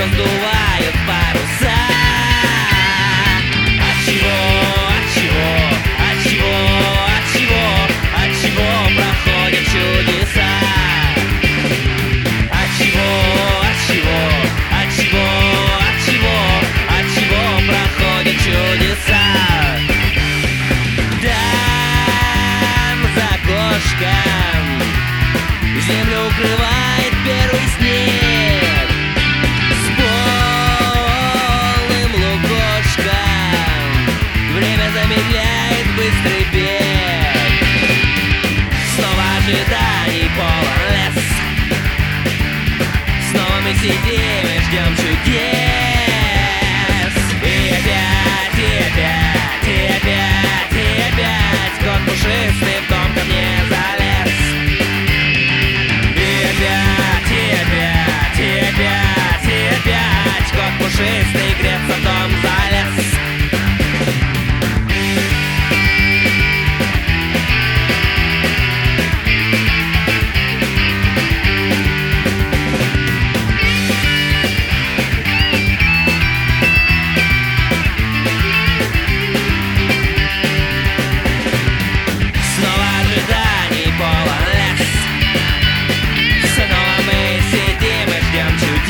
раздувают паруса. От чего, от чего, от чего, от чего, от чего проходят чудеса? От чего, от чего, от чего, от чего, от чего проходят чудеса? Там за окошком землю укрывает первый снег с полным лукошком. Время замедляет быстрый бег. Снова ожиданий полон лес. Снова мы сидим и ждем чудес. И опять, и опять, и опять, и опять кот пушистый в дом ко мне залез. И опять, и опять, и опять, и опять кот пушистый греться в дом залез. Снова ожиданий полон лес. Снова мы сидим и ждем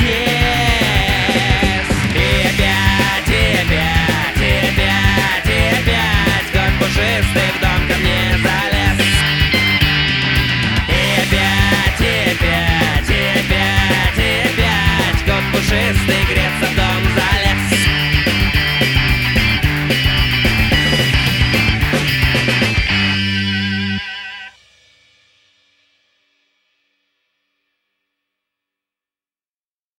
чудес. И опять, и опять, и опять, и опять кот пушистый в дом ко мне залез. И опять, и опять, и опять, и опять кот пушистый греться в дом.